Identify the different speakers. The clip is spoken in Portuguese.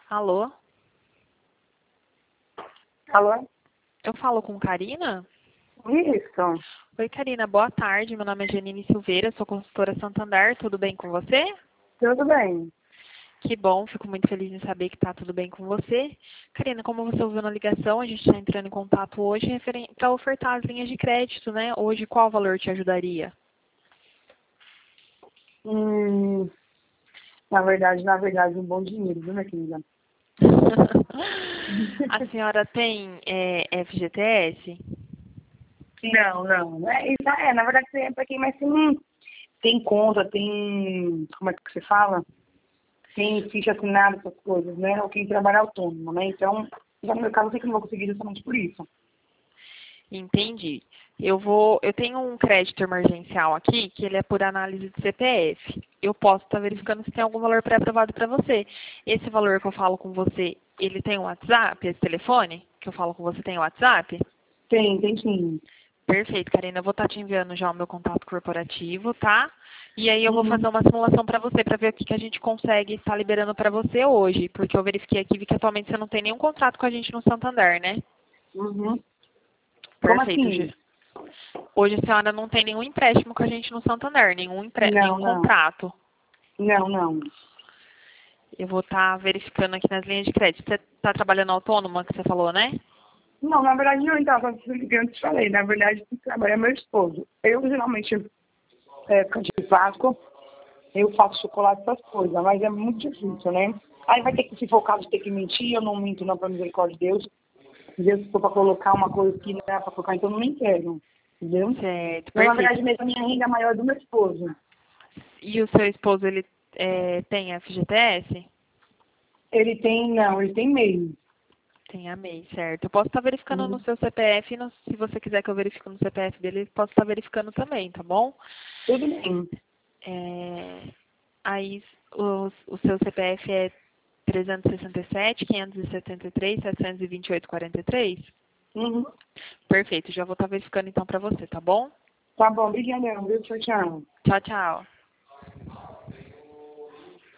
Speaker 1: Alô?
Speaker 2: Alô?
Speaker 1: Eu falo com Karina?
Speaker 2: Isso.
Speaker 1: Oi, Karina, boa tarde. Meu nome é Janine Silveira, sou consultora Santander. Tudo bem com você?
Speaker 2: Tudo bem.
Speaker 1: Que bom, fico muito feliz em saber que está tudo bem com você. Karina, como você ouviu na ligação, a gente está entrando em contato hoje para ofertar as linhas de crédito, né? Hoje, qual valor te ajudaria?
Speaker 2: Na verdade, um bom dinheiro, viu, minha querida?
Speaker 1: A senhora tem FGTS?
Speaker 2: Não. Na verdade, isso é para quem mais tem conta, tem, como é que você fala? Tem ficha assinada, essas coisas, né? Ou quem trabalha autônomo, né? Então, já no meu caso, eu sei que não vou conseguir justamente por isso.
Speaker 1: Entendi. Eu tenho um crédito emergencial aqui, que ele é por análise de CPF. Eu posso estar verificando se tem algum valor pré-aprovado para você. Esse valor que eu falo com você, ele tem um WhatsApp? Esse telefone que eu falo com você tem um WhatsApp?
Speaker 2: Tem sim.
Speaker 1: Perfeito, Karina. Eu vou estar te enviando já o meu contato corporativo, tá? E aí eu vou
Speaker 2: Uhum.
Speaker 1: fazer uma simulação para você, para ver o que a gente consegue estar liberando para você hoje. Porque eu verifiquei aqui, vi que atualmente você não tem nenhum contrato com a gente no Santander, né?
Speaker 2: Uhum. Como
Speaker 1: Perfeito.
Speaker 2: assim?
Speaker 1: Hoje a senhora não tem nenhum empréstimo com a gente no Santander, nenhum
Speaker 2: Não.
Speaker 1: contrato.
Speaker 2: Não.
Speaker 1: Eu vou estar verificando aqui nas linhas de crédito. Você está trabalhando autônoma, que você falou, né?
Speaker 2: Não, na verdade não, então, como eu te falei, na verdade quem trabalha é meu esposo. Eu geralmente, época de Páscoa, eu faço chocolate, essas coisas, mas é muito difícil, né? Aí vai ter que, se for o caso de ter que mentir, eu não minto não, pra misericórdia de Deus. Deus, se for pra colocar uma coisa que não é pra colocar, então eu não quero, entendeu?
Speaker 1: Certo,
Speaker 2: Então, na verdade,
Speaker 1: perfeito.
Speaker 2: mesmo a minha renda é maior do meu esposo.
Speaker 1: E o seu esposo, ele tem FGTS?
Speaker 2: Ele tem meio.
Speaker 1: Tem a MEI, certo. Eu posso estar verificando no
Speaker 2: Uhum.
Speaker 1: seu CPF, se você quiser que eu verifique no CPF dele, eu posso estar verificando também, tá bom?
Speaker 2: Tudo bem.
Speaker 1: É, aí o seu CPF é 367, 573, 728, 43?
Speaker 2: Uhum.
Speaker 1: Perfeito, já vou estar verificando então para você, tá bom?
Speaker 2: Tá bom, obrigadão, viu? Tchau, tchau.
Speaker 1: Tchau, tchau.